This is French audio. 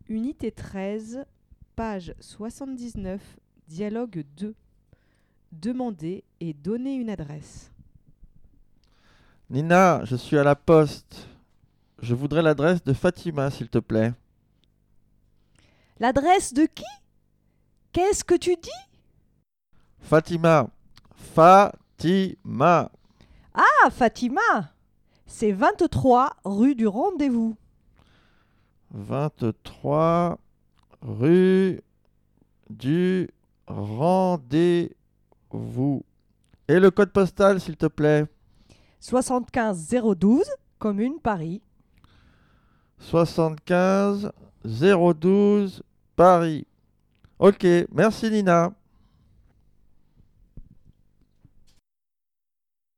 Unité 13, page 79, dialogue 2. Demander et donner une adresse. Nina, je suis à la poste. Je voudrais l'adresse de Fatima, s'il te plaît. L'adresse de qui? Qu'est-ce que tu dis? Fatima. Fatima. Ah, Fatima! C'est 23 rue du Rendez-vous. 23 rue du Rendez-vous. Et le code postal, s'il te plaît. 75 012, commune Paris. 75 012 Paris. Ok, merci Nina.